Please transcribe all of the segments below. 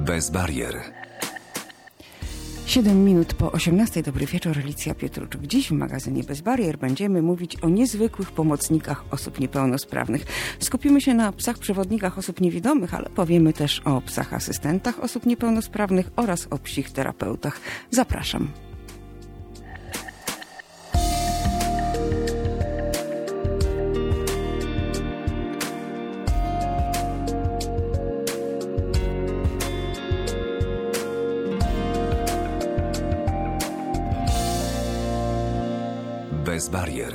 Bez barier. 7 minut po 18. Dobry wieczór, Alicja Pietruczuk. Dziś w magazynie Bez Barier będziemy mówić o niezwykłych pomocnikach osób niepełnosprawnych. Skupimy się na psach przewodnikach osób niewidomych, ale powiemy też o psach asystentach osób niepełnosprawnych oraz o psich terapeutach. Zapraszam. Bez barier.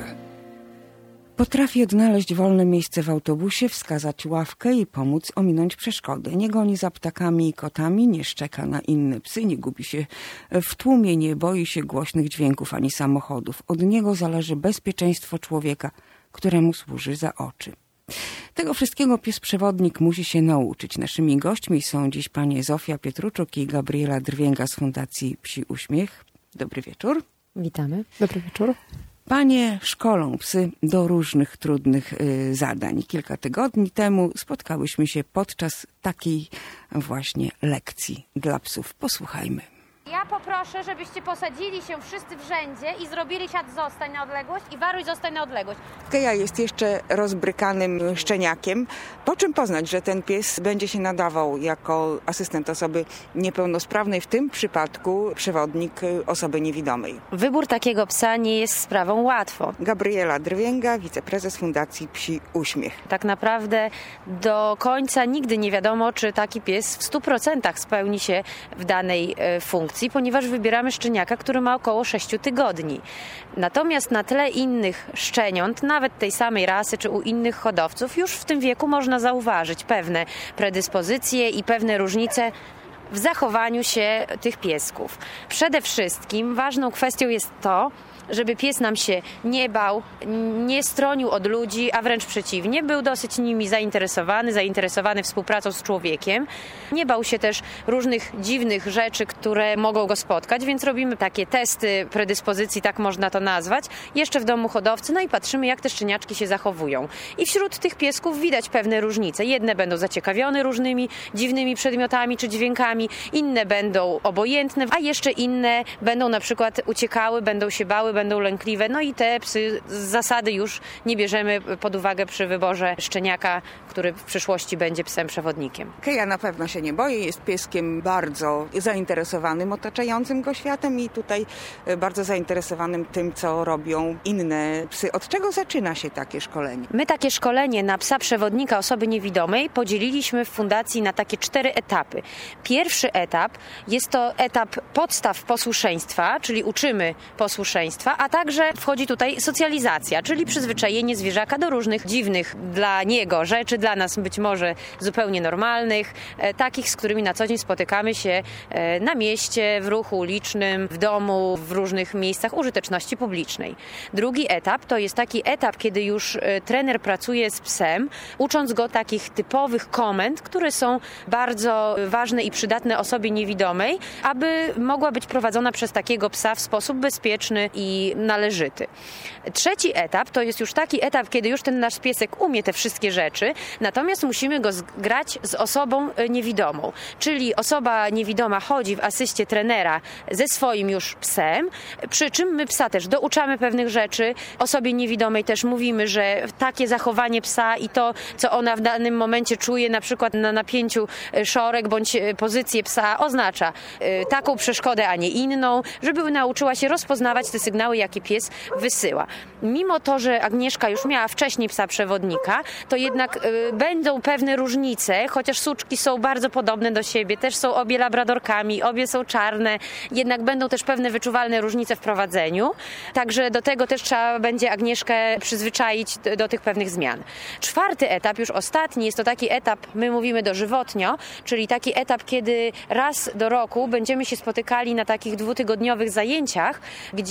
Potrafi odnaleźć wolne miejsce w autobusie, wskazać ławkę i pomóc ominąć przeszkody. Nie goni za ptakami i kotami, nie szczeka na inne psy, nie gubi się w tłumie, nie boi się głośnych dźwięków ani samochodów. Od niego zależy bezpieczeństwo człowieka, któremu służy za oczy. Tego wszystkiego pies przewodnik musi się nauczyć. Naszymi gośćmi są dziś panie Zofia Pietruczuk i Gabriela Drwięga z Fundacji Psi Uśmiech. Dobry wieczór. Witamy. Dobry wieczór. Panie szkolą psy do różnych trudnych zadań. Kilka tygodni temu spotkałyśmy się podczas takiej właśnie lekcji dla psów. Posłuchajmy. Ja poproszę, żebyście posadzili się wszyscy w rzędzie i zrobili siad zostań na odległość i Waruś zostań na odległość. Keja jest jeszcze rozbrykanym szczeniakiem. Po czym poznać, że ten pies będzie się nadawał jako asystent osoby niepełnosprawnej, w tym przypadku przewodnik osoby niewidomej? Wybór takiego psa nie jest sprawą łatwą. Gabriela Drwięga, wiceprezes Fundacji Psi Uśmiech. Tak naprawdę do końca nigdy nie wiadomo, czy taki pies w 100% spełni się w danej funkcji, ponieważ wybieramy szczeniaka, który ma około 6 tygodni. Natomiast na tle innych szczeniąt, nawet tej samej rasy czy u innych hodowców, już w tym wieku można zauważyć pewne predyspozycje i pewne różnice w zachowaniu się tych piesków. Przede wszystkim ważną kwestią jest to, żeby pies nam się nie bał, nie stronił od ludzi, a wręcz przeciwnie, był dosyć nimi zainteresowany współpracą z człowiekiem. Nie bał się też różnych dziwnych rzeczy, które mogą go spotkać, więc robimy takie testy predyspozycji, tak można to nazwać, jeszcze w domu hodowcy, no i patrzymy, jak te szczeniaczki się zachowują. I wśród tych piesków widać pewne różnice. Jedne będą zaciekawione różnymi dziwnymi przedmiotami czy dźwiękami, inne będą obojętne, a jeszcze inne będą na przykład uciekały, będą się bały, będą lękliwe, no i te psy z zasady już nie bierzemy pod uwagę przy wyborze szczeniaka, który w przyszłości będzie psem przewodnikiem. Keja na pewno się nie boi, jest pieskiem bardzo zainteresowanym otaczającym go światem i tutaj bardzo zainteresowanym tym, co robią inne psy. Od czego zaczyna się takie szkolenie? My takie szkolenie na psa przewodnika osoby niewidomej podzieliliśmy w fundacji na takie 4 etapy. Pierwszy etap jest to etap podstaw posłuszeństwa, czyli uczymy posłuszeństwa, a także wchodzi tutaj socjalizacja, czyli przyzwyczajenie zwierzaka do różnych dziwnych dla niego rzeczy, dla nas być może zupełnie normalnych, takich, z którymi na co dzień spotykamy się na mieście, w ruchu ulicznym, w domu, w różnych miejscach użyteczności publicznej. Drugi etap to jest taki etap, kiedy już trener pracuje z psem, ucząc go takich typowych komend, które są bardzo ważne i przydatne osobie niewidomej, aby mogła być prowadzona przez takiego psa w sposób bezpieczny i należyty. Trzeci etap to jest już taki etap, kiedy już ten nasz piesek umie te wszystkie rzeczy, natomiast musimy go zgrać z osobą niewidomą. Czyli osoba niewidoma chodzi w asyście trenera ze swoim już psem, przy czym my psa też douczamy pewnych rzeczy. Osobie niewidomej też mówimy, że takie zachowanie psa i to, co ona w danym momencie czuje, na przykład na napięciu szorek bądź pozycję psa, oznacza taką przeszkodę, a nie inną, żeby nauczyła się rozpoznawać te sygnały, jakie pies wysyła. Mimo to, że Agnieszka już miała wcześniej psa przewodnika, to jednak będą pewne różnice, chociaż suczki są bardzo podobne do siebie, też są obie labradorkami, obie są czarne, jednak będą też pewne wyczuwalne różnice w prowadzeniu, także do tego też trzeba będzie Agnieszkę przyzwyczaić do tych pewnych zmian. Czwarty etap, już ostatni, jest to taki etap, my mówimy dożywotnio, czyli taki etap, kiedy raz do roku będziemy się spotykali na takich 2-tygodniowych zajęciach, gdzie będziemy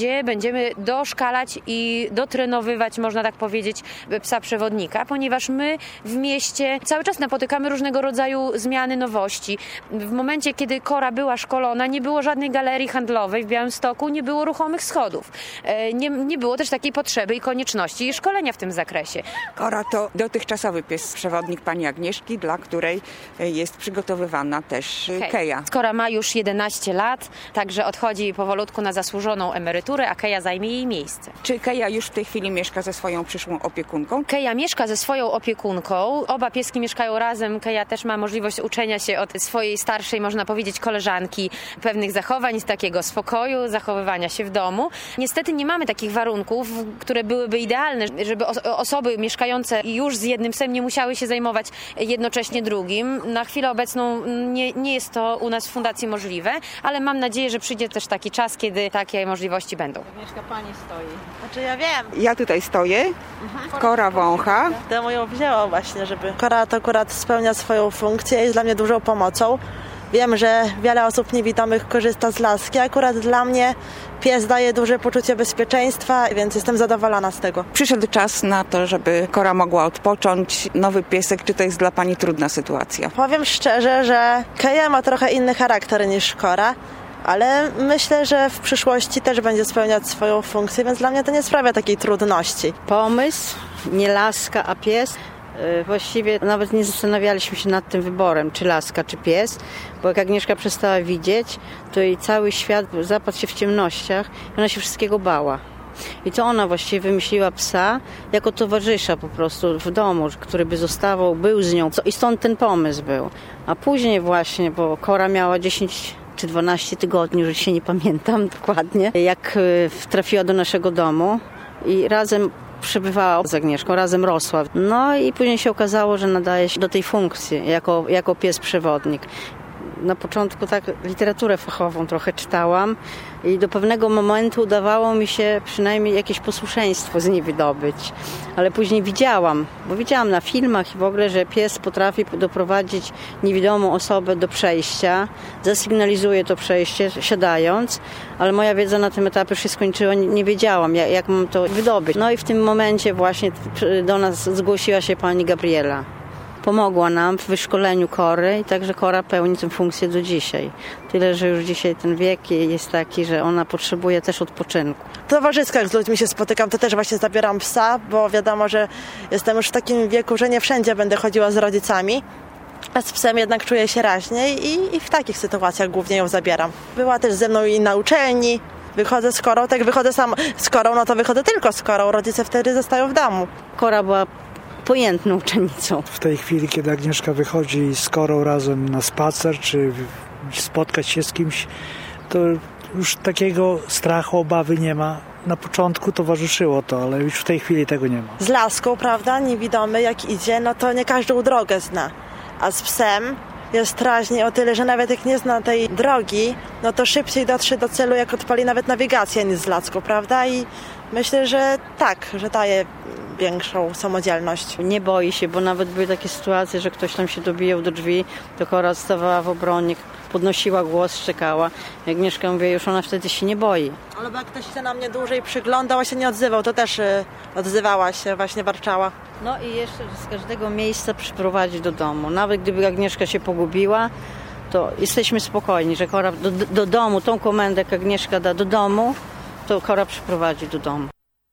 będziemy doszkalać i dotrenowywać, można tak powiedzieć, psa przewodnika, ponieważ my w mieście cały czas napotykamy różnego rodzaju zmiany, nowości. W momencie, kiedy Kora była szkolona, nie było żadnej galerii handlowej w Białymstoku, nie było ruchomych schodów. Nie było też takiej potrzeby i konieczności szkolenia w tym zakresie. Kora to dotychczasowy pies przewodnik pani Agnieszki, dla której jest przygotowywana też Keja. Kora ma już 11 lat, także odchodzi powolutku na zasłużoną emeryturę, a Keja zajmie jej miejsce. Czy Keja już w tej chwili mieszka ze swoją przyszłą opiekunką? Keja mieszka ze swoją opiekunką. Oba pieski mieszkają razem. Keja też ma możliwość uczenia się od swojej starszej, można powiedzieć, koleżanki pewnych zachowań, z takiego spokoju, zachowywania się w domu. Niestety nie mamy takich warunków, które byłyby idealne, żeby osoby mieszkające już z jednym psem nie musiały się zajmować jednocześnie drugim. Na chwilę obecną nie jest to u nas w fundacji możliwe, ale mam nadzieję, że przyjdzie też taki czas, kiedy takie możliwości będą. Agnieszka, pani stoi. Znaczy ja wiem. Ja tutaj stoję, Kora wącha. Temu ją wzięło właśnie, żeby... Kora to akurat spełnia swoją funkcję i jest dla mnie dużą pomocą. Wiem, że wiele osób niewidomych korzysta z laski. Akurat dla mnie pies daje duże poczucie bezpieczeństwa, więc jestem zadowolona z tego. Przyszedł czas na to, żeby Kora mogła odpocząć. Nowy piesek, czy to jest dla pani trudna sytuacja? Powiem szczerze, że Keja ma trochę inny charakter niż Kora, ale myślę, że w przyszłości też będzie spełniać swoją funkcję, więc dla mnie to nie sprawia takiej trudności. Pomysł, nie laska, a pies. Właściwie nawet nie zastanawialiśmy się nad tym wyborem, czy laska, czy pies, bo jak Agnieszka przestała widzieć, to jej cały świat zapadł się w ciemnościach i ona się wszystkiego bała. I to ona właściwie wymyśliła psa jako towarzysza po prostu w domu, który by zostawał, był z nią. I stąd ten pomysł był. A później właśnie, bo Kora miała 10 czy 12 tygodni, już się nie pamiętam dokładnie, jak trafiła do naszego domu i razem przebywała z Agnieszką, razem rosła. No i później się okazało, że nadaje się do tej funkcji jako pies przewodnik. Na początku tak literaturę fachową trochę czytałam i do pewnego momentu udawało mi się przynajmniej jakieś posłuszeństwo z niej wydobyć. Ale później widziałam na filmach i w ogóle, że pies potrafi doprowadzić niewidomą osobę do przejścia, zasygnalizuje to przejście siadając, ale moja wiedza na tym etapie już się skończyła, nie wiedziałam jak mam to wydobyć. No i w tym momencie właśnie do nas zgłosiła się pani Gabriela. Pomogła nam w wyszkoleniu Kory i także Kora pełni tę funkcję do dzisiaj. Tyle, że już dzisiaj ten wiek jest taki, że ona potrzebuje też odpoczynku. W towarzyskach z ludźmi się spotykam, to też właśnie zabieram psa, bo wiadomo, że jestem już w takim wieku, że nie wszędzie będę chodziła z rodzicami. A z psem jednak czuję się raźniej i w takich sytuacjach głównie ją zabieram. Była też ze mną i na uczelni. Wychodzę z Korą, tak wychodzę sam z Korą, no to wychodzę tylko z Korą. Rodzice wtedy zostają w domu. Kora była pojętną uczennicą. W tej chwili, kiedy Agnieszka wychodzi z Korą razem na spacer, czy spotkać się z kimś, to już takiego strachu, obawy nie ma. Na początku towarzyszyło to, ale już w tej chwili tego nie ma. Z laską, prawda, niewidomy jak idzie, no to nie każdą drogę zna. A z psem jest raźniej o tyle, że nawet jak nie zna tej drogi, no to szybciej dotrze do celu, jak odpali nawet nawigację, niż z laską, prawda? I myślę, że tak, że daje większą samodzielność. Nie boi się, bo nawet były takie sytuacje, że ktoś tam się dobijał do drzwi, to Kora stawała w obronie, podnosiła głos, szczekała. Jak Agnieszka mówię, już ona wtedy się nie boi. Ale jak ktoś się na mnie dłużej przyglądał, a się nie odzywał, to też odzywała się, właśnie warczała. No i jeszcze z każdego miejsca przyprowadzić do domu. Nawet gdyby Agnieszka się pogubiła, to jesteśmy spokojni, że Kora do domu, tą komendę jak Agnieszka da do domu, to Kora przyprowadzi do domu.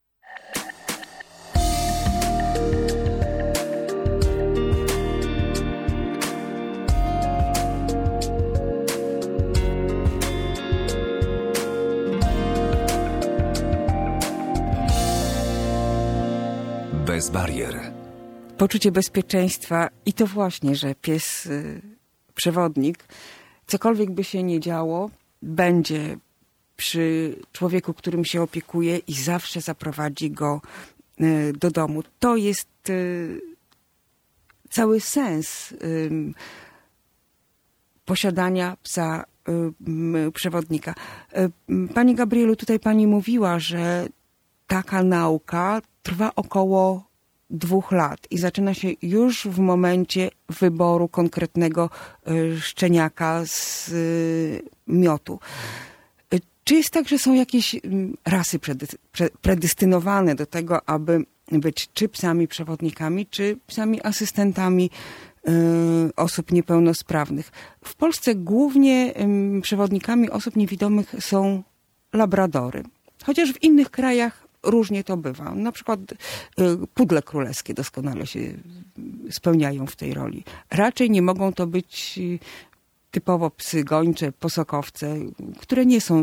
Bez barier. Poczucie bezpieczeństwa i to właśnie, że pies przewodnik, cokolwiek by się nie działo, będzie przy człowieku, którym się opiekuje i zawsze zaprowadzi go do domu. To jest cały sens posiadania psa przewodnika. Pani Gabrielu, tutaj pani mówiła, że taka nauka trwa około 2 lat i zaczyna się już w momencie wyboru konkretnego szczeniaka z miotu. Czy jest tak, że są jakieś rasy predestynowane do tego, aby być czy psami przewodnikami, czy psami asystentami osób niepełnosprawnych? W Polsce głównie przewodnikami osób niewidomych są labradory. Chociaż w innych krajach różnie to bywa. Na przykład pudle królewskie doskonale się spełniają w tej roli. Raczej nie mogą to być typowo psy gończe, posokowce, które nie są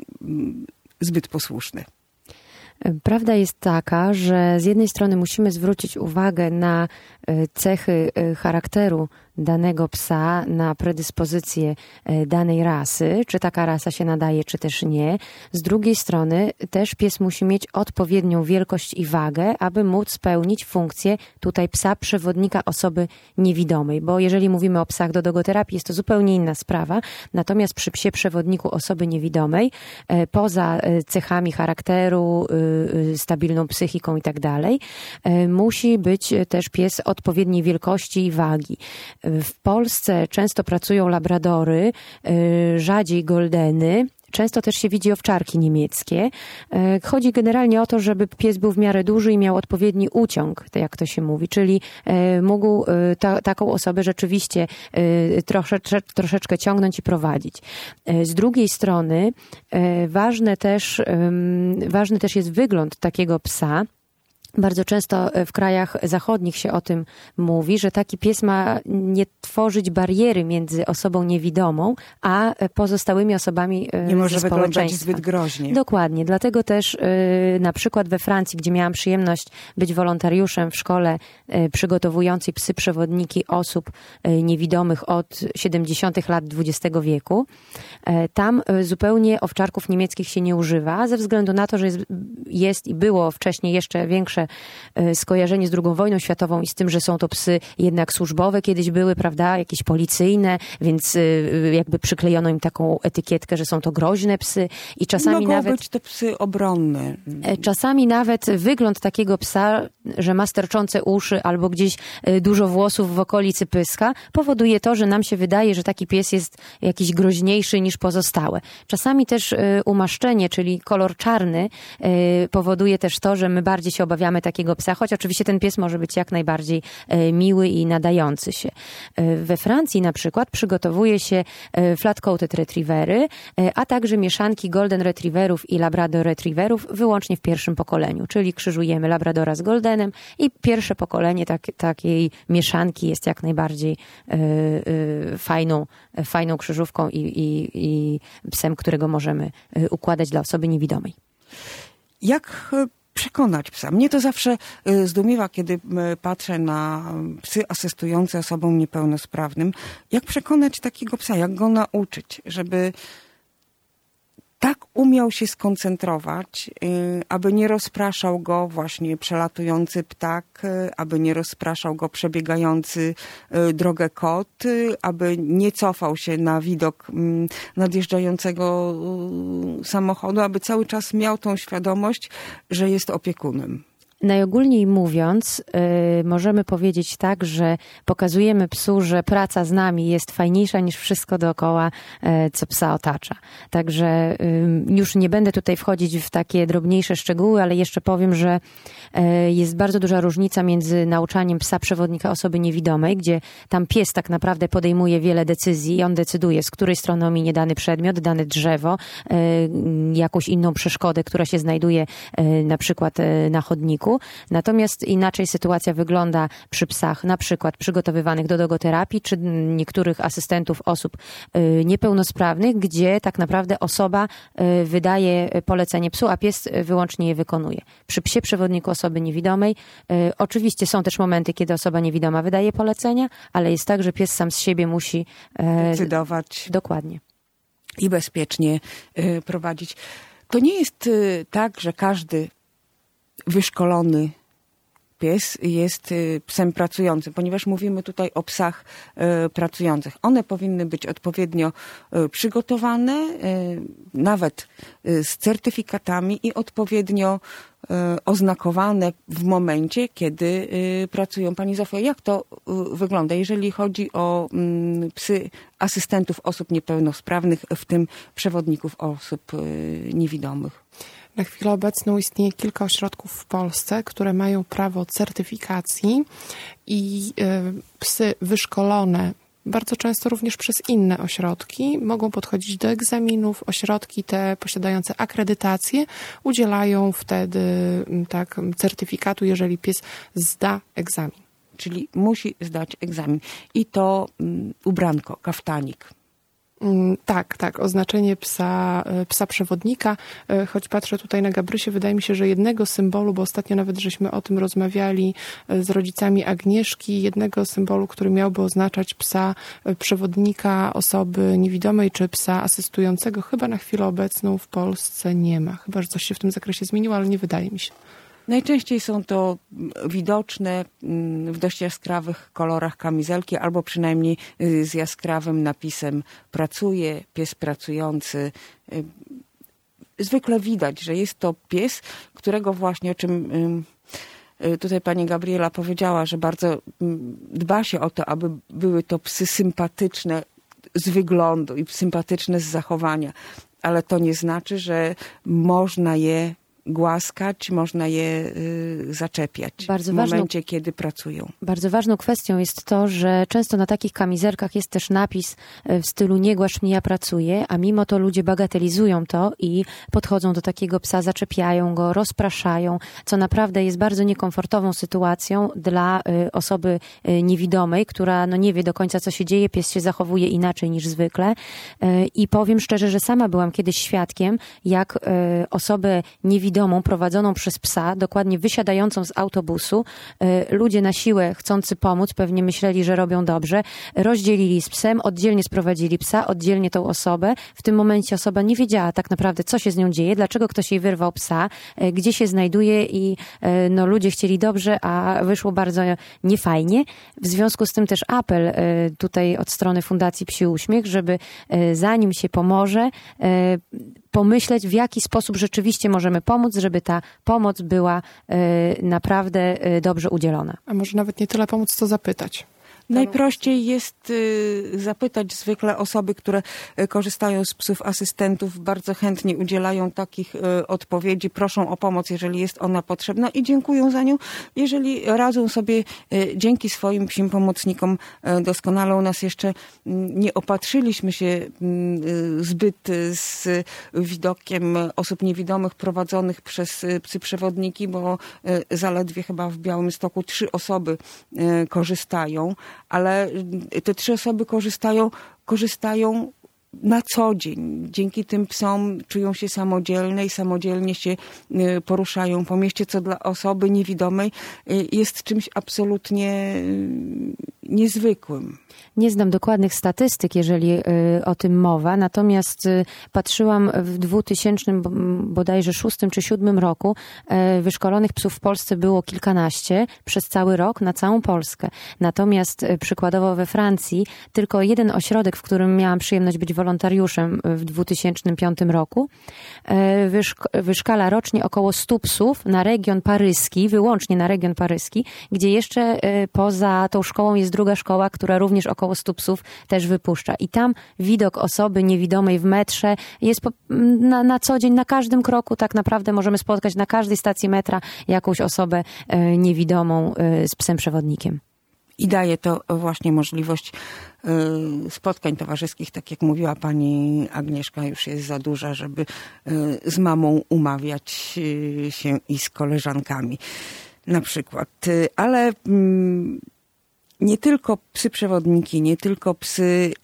zbyt posłuszne. Prawda jest taka, że z jednej strony musimy zwrócić uwagę na cechy charakteru danego psa, na predyspozycję danej rasy, czy taka rasa się nadaje, czy też nie. Z drugiej strony też pies musi mieć odpowiednią wielkość i wagę, aby móc spełnić funkcję tutaj psa przewodnika osoby niewidomej, bo jeżeli mówimy o psach do dogoterapii, jest to zupełnie inna sprawa, natomiast przy psie przewodniku osoby niewidomej, poza cechami charakteru, stabilną psychiką i tak dalej, musi być też pies odpowiedniej wielkości i wagi. W Polsce często pracują labradory, rzadziej goldeny. Często też się widzi owczarki niemieckie. Chodzi generalnie o to, żeby pies był w miarę duży i miał odpowiedni uciąg, jak to się mówi, czyli mógł taką osobę rzeczywiście troszeczkę ciągnąć i prowadzić. Z drugiej strony ważny też jest wygląd takiego psa. Bardzo często w krajach zachodnich się o tym mówi, że taki pies ma nie tworzyć bariery między osobą niewidomą, a pozostałymi osobami nie może ze wyglądać zbyt groźnie. Dokładnie. Dlatego też na przykład we Francji, gdzie miałam przyjemność być wolontariuszem w szkole przygotowującej psy przewodniki osób niewidomych od 70. lat XX wieku, tam zupełnie owczarków niemieckich się nie używa, ze względu na to, że jest i było wcześniej jeszcze większe skojarzenie z II wojną światową i z tym, że są to psy jednak służbowe, kiedyś były, prawda, jakieś policyjne, więc jakby przyklejono im taką etykietkę, że są to groźne psy i czasami mogą nawet być to psy obronne. Czasami nawet wygląd takiego psa, że ma sterczące uszy albo gdzieś dużo włosów w okolicy pyska, powoduje to, że nam się wydaje, że taki pies jest jakiś groźniejszy niż pozostałe. Czasami też umaszczenie, czyli kolor czarny, powoduje też to, że my bardziej się obawiamy takiego psa, choć oczywiście ten pies może być jak najbardziej miły i nadający się. We Francji na przykład przygotowuje się flat-coated retrievery, a także mieszanki golden retrieverów i labrador retrieverów wyłącznie w pierwszym pokoleniu, czyli krzyżujemy labradora z goldenem i pierwsze pokolenie takiej mieszanki jest jak najbardziej fajną krzyżówką i psem, którego możemy układać dla osoby niewidomej. Jak przekonać psa? Mnie to zawsze zdumiewa, kiedy patrzę na psy asystujące osobom niepełnosprawnym. Jak przekonać takiego psa? Jak go nauczyć, żeby tak umiał się skoncentrować, aby nie rozpraszał go właśnie przelatujący ptak, aby nie rozpraszał go przebiegający drogę kot, aby nie cofał się na widok nadjeżdżającego samochodu, aby cały czas miał tą świadomość, że jest opiekunem. Najogólniej mówiąc, możemy powiedzieć tak, że pokazujemy psu, że praca z nami jest fajniejsza niż wszystko dookoła, co psa otacza. Także już nie będę tutaj wchodzić w takie drobniejsze szczegóły, ale jeszcze powiem, że jest bardzo duża różnica między nauczaniem psa przewodnika osoby niewidomej, gdzie tam pies tak naprawdę podejmuje wiele decyzji i on decyduje, z której strony ominie dany przedmiot, dane drzewo, jakąś inną przeszkodę, która się znajduje na przykład na chodniku. Natomiast inaczej sytuacja wygląda przy psach, na przykład przygotowywanych do dogoterapii, czy niektórych asystentów osób niepełnosprawnych, gdzie tak naprawdę osoba wydaje polecenie psu, a pies wyłącznie je wykonuje. Przy psie przewodniku osoby niewidomej oczywiście są też momenty, kiedy osoba niewidoma wydaje polecenia, ale jest tak, że pies sam z siebie musi decydować. Dokładnie. I bezpiecznie prowadzić. To nie jest tak, że każdy wyszkolony pies jest psem pracującym, ponieważ mówimy tutaj o psach pracujących. One powinny być odpowiednio przygotowane, nawet z certyfikatami i odpowiednio oznakowane w momencie, kiedy pracują. Pani Zofio, jak to wygląda, jeżeli chodzi o psy asystentów osób niepełnosprawnych, w tym przewodników osób niewidomych? Na chwilę obecną istnieje kilka ośrodków w Polsce, które mają prawo certyfikacji i psy wyszkolone bardzo często również przez inne ośrodki mogą podchodzić do egzaminów. Ośrodki te posiadające akredytację udzielają wtedy certyfikatu, jeżeli pies zda egzamin. Czyli musi zdać egzamin. I to ubranko, kaftanik. Tak, oznaczenie psa przewodnika, choć patrzę tutaj na Gabrysię, wydaje mi się, że jednego symbolu, bo ostatnio nawet żeśmy o tym rozmawiali z rodzicami Agnieszki, jednego symbolu, który miałby oznaczać psa przewodnika osoby niewidomej, czy psa asystującego, chyba na chwilę obecną w Polsce nie ma. Chyba, że coś się w tym zakresie zmieniło, ale nie wydaje mi się. Najczęściej są to widoczne w dość jaskrawych kolorach kamizelki, albo przynajmniej z jaskrawym napisem pracuje, pies pracujący. Zwykle widać, że jest to pies, którego właśnie, o czym tutaj pani Gabriela powiedziała, że bardzo dba się o to, aby były to psy sympatyczne z wyglądu i sympatyczne z zachowania. Ale to nie znaczy, że można je głaskać, można je zaczepiać w momencie, kiedy pracują. Bardzo ważną kwestią jest to, że często na takich kamizelkach jest też napis w stylu nie głaszcz mnie, ja pracuję, a mimo to ludzie bagatelizują to i podchodzą do takiego psa, zaczepiają go, rozpraszają, co naprawdę jest bardzo niekomfortową sytuacją dla osoby niewidomej, która nie wie do końca, co się dzieje, pies się zachowuje inaczej niż zwykle. I powiem szczerze, że sama byłam kiedyś świadkiem, jak osobę niewidomą prowadzoną przez psa, dokładnie wysiadającą z autobusu, ludzie na siłę chcący pomóc, pewnie myśleli, że robią dobrze, rozdzielili z psem, oddzielnie sprowadzili psa, oddzielnie tą osobę. W tym momencie osoba nie wiedziała tak naprawdę, co się z nią dzieje, dlaczego ktoś jej wyrwał psa, gdzie się znajduje i ludzie chcieli dobrze, a wyszło bardzo niefajnie. W związku z tym też apel tutaj od strony Fundacji Psi Uśmiech, żeby zanim się pomoże, pomyśleć, w jaki sposób rzeczywiście możemy pomóc, żeby ta pomoc była naprawdę dobrze udzielona. A może nawet nie tyle pomóc, co zapytać. Najprościej jest zapytać. Zwykle osoby, które korzystają z psów asystentów, bardzo chętnie udzielają takich odpowiedzi, proszą o pomoc, jeżeli jest ona potrzebna i dziękują za nią, jeżeli radzą sobie dzięki swoim psim pomocnikom doskonale. U nas jeszcze nie opatrzyliśmy się zbyt z widokiem osób niewidomych prowadzonych przez psy przewodniki, bo zaledwie chyba w Białymstoku 3 osoby korzystają, ale te 3 osoby korzystają na co dzień. Dzięki tym psom czują się samodzielne i samodzielnie się poruszają po mieście, co dla osoby niewidomej jest czymś absolutnie niezwykłym. Nie znam dokładnych statystyk, jeżeli o tym mowa, natomiast patrzyłam w 2000 bodajże 6 czy 7 roku, wyszkolonych psów w Polsce było kilkanaście przez cały rok na całą Polskę. Natomiast przykładowo we Francji tylko jeden ośrodek, w którym miałam przyjemność być wolontariuszem w 2005 roku, wyszkala rocznie około 100 psów na region paryski, wyłącznie na region paryski, gdzie jeszcze poza tą szkołą jest druga szkoła, która również około 100 psów też wypuszcza. I tam widok osoby niewidomej w metrze jest na co dzień, na każdym kroku tak naprawdę możemy spotkać na każdej stacji metra jakąś osobę niewidomą z psem przewodnikiem. I daje to właśnie możliwość spotkań towarzyskich, tak jak mówiła pani Agnieszka, już jest za duża, żeby z mamą umawiać się i z koleżankami na przykład. Ale nie tylko psy przewodniki, nie tylko psy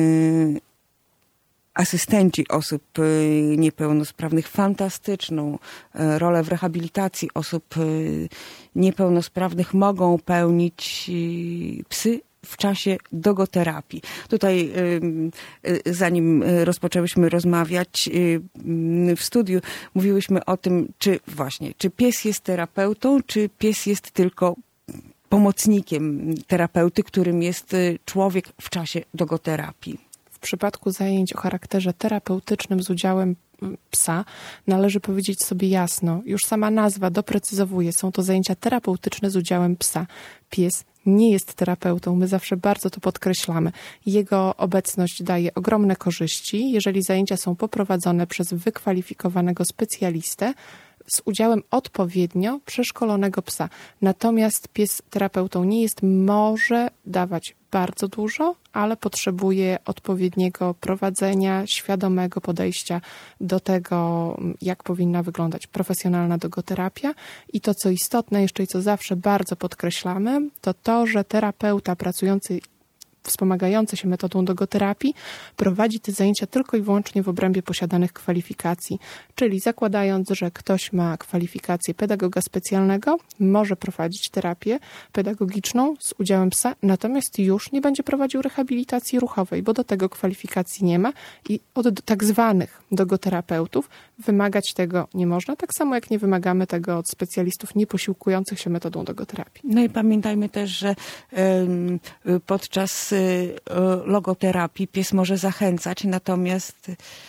asystenci osób niepełnosprawnych. Fantastyczną rolę w rehabilitacji osób niepełnosprawnych mogą pełnić psy w czasie dogoterapii. Tutaj, zanim rozpoczęłyśmy rozmawiać w studiu, mówiłyśmy o tym, czy pies jest terapeutą, czy pies jest tylko pomocnikiem terapeuty, którym jest człowiek w czasie dogoterapii. W przypadku zajęć o charakterze terapeutycznym z udziałem psa należy powiedzieć sobie jasno, już sama nazwa doprecyzowuje, są to zajęcia terapeutyczne z udziałem psa. Pies nie jest terapeutą, my zawsze bardzo to podkreślamy. Jego obecność daje ogromne korzyści, jeżeli zajęcia są poprowadzone przez wykwalifikowanego specjalistę z udziałem odpowiednio przeszkolonego psa. Natomiast pies terapeutą nie jest, może dawać bardzo dużo, ale potrzebuje odpowiedniego prowadzenia, świadomego podejścia do tego, jak powinna wyglądać profesjonalna dogoterapia. I to, co istotne jeszcze i co zawsze bardzo podkreślamy, to, że terapeuta pracujący wspomagający się metodą dogoterapii prowadzi te zajęcia tylko i wyłącznie w obrębie posiadanych kwalifikacji. Czyli zakładając, że ktoś ma kwalifikację pedagoga specjalnego, może prowadzić terapię pedagogiczną z udziałem psa, natomiast już nie będzie prowadził rehabilitacji ruchowej, bo do tego kwalifikacji nie ma i od tak zwanych dogoterapeutów wymagać tego nie można, tak samo jak nie wymagamy tego od specjalistów nieposiłkujących się metodą dogoterapii. No i pamiętajmy też, że podczas logoterapii pies może zachęcać, natomiast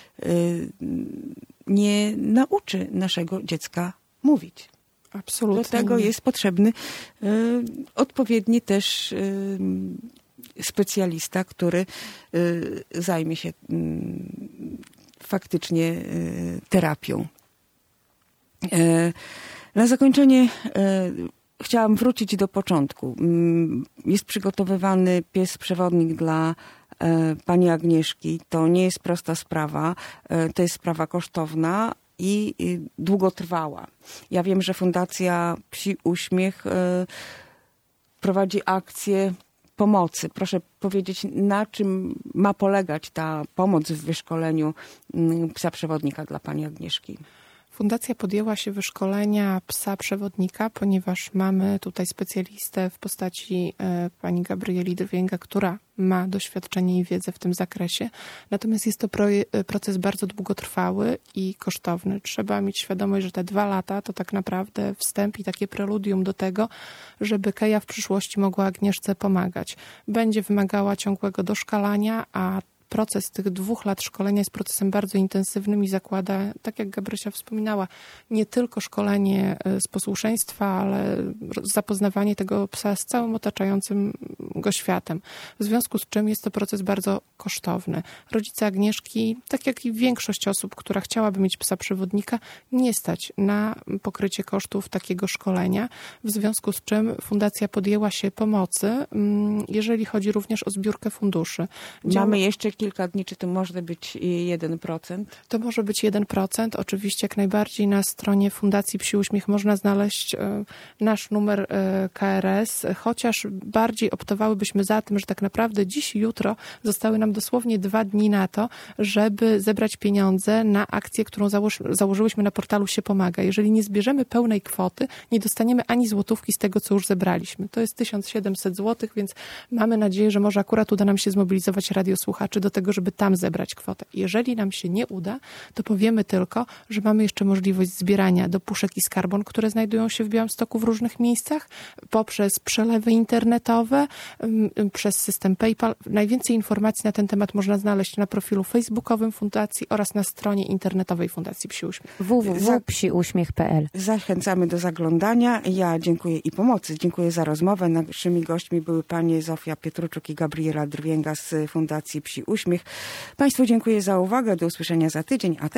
nie nauczy naszego dziecka mówić. Absolutnie. Do tego jest potrzebny odpowiedni też specjalista, który zajmie się faktycznie terapią. Na zakończenie chciałam wrócić do początku. Jest przygotowywany pies przewodnik dla pani Agnieszki. To nie jest prosta sprawa. To jest sprawa kosztowna i długotrwała. Ja wiem, że Fundacja Psi Uśmiech prowadzi akcję pomocy. Proszę powiedzieć, na czym ma polegać ta pomoc w wyszkoleniu psa przewodnika dla pani Agnieszki? Fundacja podjęła się wyszkolenia psa przewodnika, ponieważ mamy tutaj specjalistę w postaci pani Gabrieli Drwięga, która ma doświadczenie i wiedzę w tym zakresie. Natomiast jest to proces bardzo długotrwały i kosztowny. Trzeba mieć świadomość, że te 2 lata to tak naprawdę wstęp i takie preludium do tego, żeby Keja w przyszłości mogła Agnieszce pomagać. Będzie wymagała ciągłego doszkalania, a proces tych 2 lat szkolenia jest procesem bardzo intensywnym i zakłada, tak jak Gabrysia wspominała, nie tylko szkolenie z posłuszeństwa, ale zapoznawanie tego psa z całym otaczającym go światem. W związku z czym jest to proces bardzo kosztowny. Rodzice Agnieszki, tak jak i większość osób, która chciałaby mieć psa przewodnika, nie stać na pokrycie kosztów takiego szkolenia. W związku z czym Fundacja podjęła się pomocy, jeżeli chodzi również o zbiórkę funduszy. Mamy jeszcze kilka dni, czy to może być 1%? To może być 1%. Oczywiście jak najbardziej na stronie Fundacji Psi Uśmiech można znaleźć nasz numer KRS, chociaż bardziej optowałybyśmy za tym, że tak naprawdę dziś i jutro zostały nam dosłownie 2 dni na to, żeby zebrać pieniądze na akcję, którą założyłyśmy na portalu Się Pomaga. Jeżeli nie zbierzemy pełnej kwoty, nie dostaniemy ani złotówki z tego, co już zebraliśmy. To jest 1700 zł, więc mamy nadzieję, że może akurat uda nam się zmobilizować radiosłuchaczy do tego, żeby tam zebrać kwotę. Jeżeli nam się nie uda, to powiemy tylko, że mamy jeszcze możliwość zbierania do puszek i skarbon, które znajdują się w Białymstoku w różnych miejscach, poprzez przelewy internetowe, przez system PayPal. Najwięcej informacji na ten temat można znaleźć na profilu facebookowym Fundacji oraz na stronie internetowej Fundacji Psi Uśmiech. www.psiuśmiech.pl. Zachęcamy do zaglądania. Ja dziękuję i pomocy. Dziękuję za rozmowę. Naszymi gośćmi były panie Zofia Pietruczuk i Gabriela Drwięga z Fundacji Psi Uśmiech. Państwu dziękuję za uwagę. Do usłyszenia za tydzień.